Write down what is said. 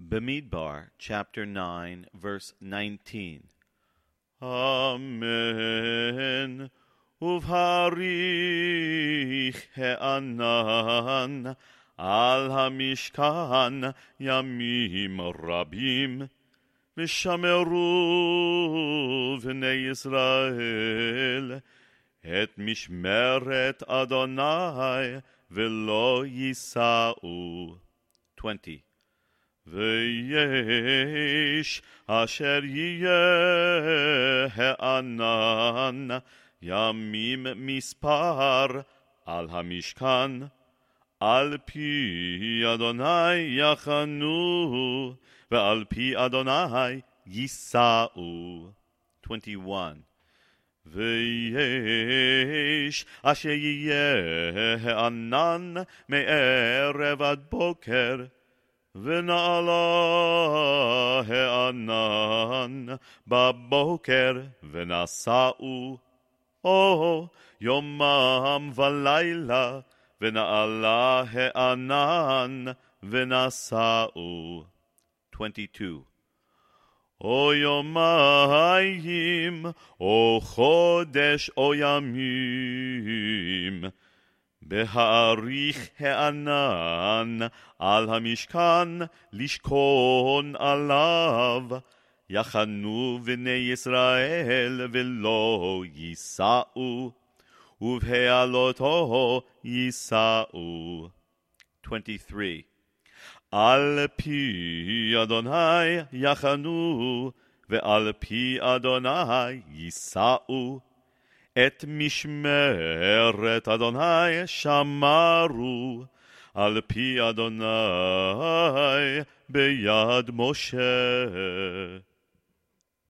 Bamidbar, chapter 9, verse 19. Amen. Uvharich he'anan al hamishkan yamim rabim v'shameru v'nei Yisrael et mishmeret Adonai v'lo yisa'u. 20. V'yesh asher yiyeh he'anan yamim mispar al hamishkan al pi Adonai yachanu ve'al pi Adonai yisa'u. 21. V'yesh asher yiyeh he'anan me'erev ad boker ונעלה הענן בבוקר ונסעו יומם ולילה ונעלה הענן ונסעו. 22. או יומיים או חודש או ימים בהאריך הענן על המשכן לשכון עליו יחנו בני ישראל ולא ייסעו ובהעלותו ייסעו. 23. על פי אדוני יחנו ועל פי אדוני ייסעו את משמרת אדוני שמרו על פי אדוני ביד משה.